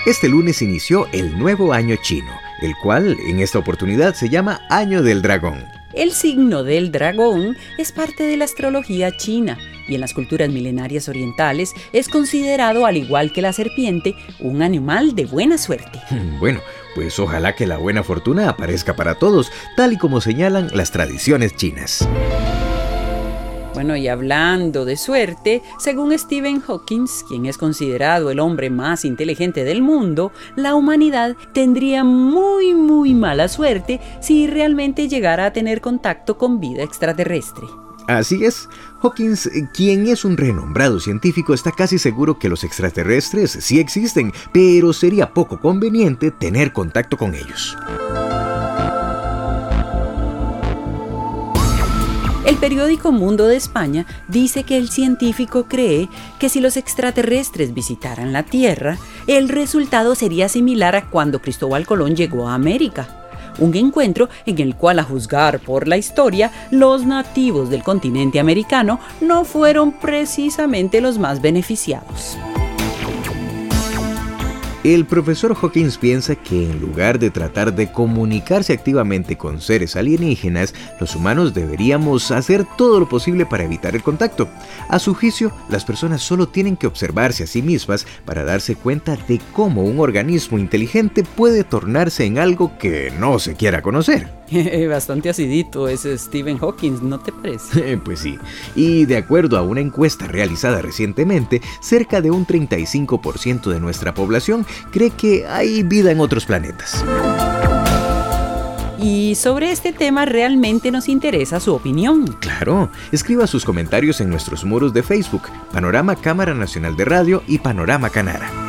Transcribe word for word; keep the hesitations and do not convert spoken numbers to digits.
Este lunes inició el nuevo año chino, el cual en esta oportunidad se llama Año del Dragón. El signo del dragón es parte de la astrología china y en las culturas milenarias orientales es considerado, al igual que la serpiente, un animal de buena suerte. Bueno, pues ojalá que la buena fortuna aparezca para todos, tal y como señalan las tradiciones chinas. Bueno, y hablando de suerte, según Stephen Hawking, quien es considerado el hombre más inteligente del mundo, la humanidad tendría muy, muy mala suerte si realmente llegara a tener contacto con vida extraterrestre. Así es, Hawkins, quien es un renombrado científico, está casi seguro que los extraterrestres sí existen, pero sería poco conveniente tener contacto con ellos. El periódico Mundo de España dice que el científico cree que si los extraterrestres visitaran la Tierra, el resultado sería similar a cuando Cristóbal Colón llegó a América. Un encuentro en el cual, a juzgar por la historia, los nativos del continente americano no fueron precisamente los más beneficiados. El profesor Hawkins piensa que en lugar de tratar de comunicarse activamente con seres alienígenas, los humanos deberíamos hacer todo lo posible para evitar el contacto. A su juicio, las personas solo tienen que observarse a sí mismas para darse cuenta de cómo un organismo inteligente puede tornarse en algo que no se quiera conocer. Bastante acidito ese Stephen Hawking, ¿no te parece? Pues sí, y de acuerdo a una encuesta realizada recientemente, cerca de un treinta y cinco por ciento de nuestra población cree que hay vida en otros planetas. Y sobre este tema realmente nos interesa su opinión. Claro, escriba sus comentarios en nuestros muros de Facebook, Panorama Cámara Nacional de Radio y Panorama Canara.